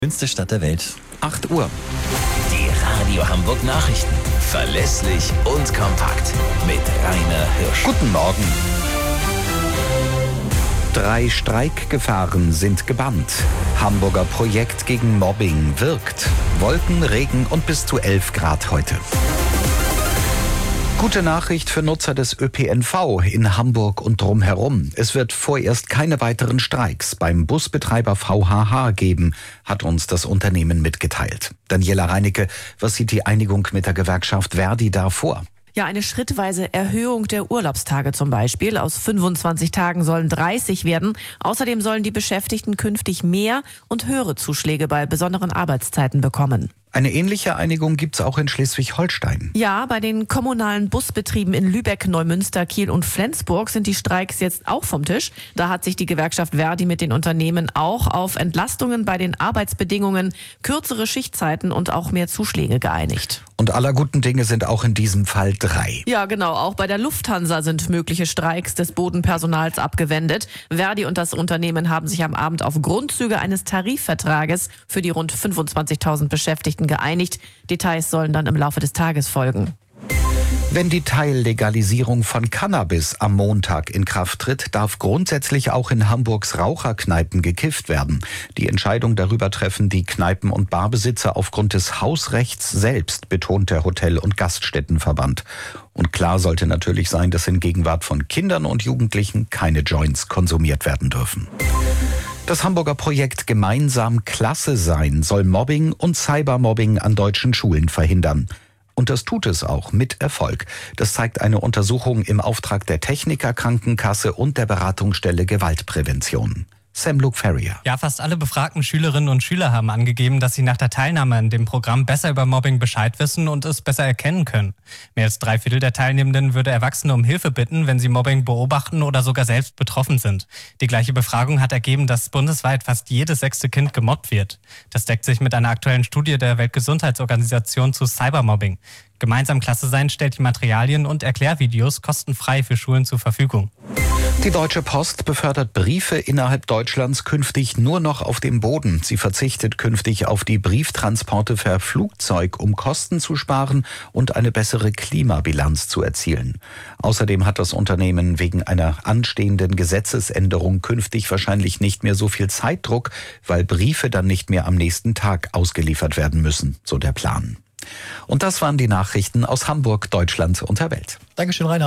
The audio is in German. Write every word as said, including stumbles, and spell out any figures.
Schönste Stadt der Welt. acht Uhr. Die Radio Hamburg Nachrichten. Verlässlich und kompakt. Mit Rainer Hirsch. Guten Morgen. Drei Streikgefahren sind gebannt. Hamburger Projekt gegen Mobbing wirkt. Wolken, Regen und bis zu elf Grad heute. Gute Nachricht für Nutzer des Ö P N V in Hamburg und drumherum. Es wird vorerst keine weiteren Streiks beim Busbetreiber V H H geben, hat uns das Unternehmen mitgeteilt. Daniela Reinecke, was sieht die Einigung mit der Gewerkschaft Verdi da vor? Ja, eine schrittweise Erhöhung der Urlaubstage zum Beispiel. Aus fünfundzwanzig Tagen sollen dreißig werden. Außerdem sollen die Beschäftigten künftig mehr und höhere Zuschläge bei besonderen Arbeitszeiten bekommen. Eine ähnliche Einigung gibt's auch in Schleswig-Holstein. Ja, bei den kommunalen Busbetrieben in Lübeck, Neumünster, Kiel und Flensburg sind die Streiks jetzt auch vom Tisch. Da hat sich die Gewerkschaft Verdi mit den Unternehmen auch auf Entlastungen bei den Arbeitsbedingungen, kürzere Schichtzeiten und auch mehr Zuschläge geeinigt. Und aller guten Dinge sind auch in diesem Fall drei. Ja, genau. Auch bei der Lufthansa sind mögliche Streiks des Bodenpersonals abgewendet. Verdi und das Unternehmen haben sich am Abend auf Grundzüge eines Tarifvertrages für die rund fünfundzwanzigtausend Beschäftigten geeinigt. Details sollen dann im Laufe des Tages folgen. Wenn die Teillegalisierung von Cannabis am Montag in Kraft tritt, darf grundsätzlich auch in Hamburgs Raucherkneipen gekifft werden. Die Entscheidung darüber treffen die Kneipen- und Barbesitzer aufgrund des Hausrechts selbst, betont der Hotel- und Gaststättenverband. Und klar sollte natürlich sein, dass in Gegenwart von Kindern und Jugendlichen keine Joints konsumiert werden dürfen. Das Hamburger Projekt Gemeinsam Klasse sein soll Mobbing und Cybermobbing an deutschen Schulen verhindern. Und das tut es auch mit Erfolg. Das zeigt eine Untersuchung im Auftrag der Techniker Krankenkasse und der Beratungsstelle Gewaltprävention. Sam Luke Ferrier. Ja, fast alle befragten Schülerinnen und Schüler haben angegeben, dass sie nach der Teilnahme an dem Programm besser über Mobbing Bescheid wissen und es besser erkennen können. Mehr als drei Viertel der Teilnehmenden würde Erwachsene um Hilfe bitten, wenn sie Mobbing beobachten oder sogar selbst betroffen sind. Die gleiche Befragung hat ergeben, dass bundesweit fast jedes sechste Kind gemobbt wird. Das deckt sich mit einer aktuellen Studie der Weltgesundheitsorganisation zu Cybermobbing. Gemeinsam Klasse sein stellt die Materialien und Erklärvideos kostenfrei für Schulen zur Verfügung. Die Deutsche Post befördert Briefe innerhalb Deutschlands künftig nur noch auf dem Boden. Sie verzichtet künftig auf die Brieftransporte per Flugzeug, um Kosten zu sparen und eine bessere Klimabilanz zu erzielen. Außerdem hat das Unternehmen wegen einer anstehenden Gesetzesänderung künftig wahrscheinlich nicht mehr so viel Zeitdruck, weil Briefe dann nicht mehr am nächsten Tag ausgeliefert werden müssen, so der Plan. Und das waren die Nachrichten aus Hamburg, Deutschland und der Welt. Dankeschön, Rainer.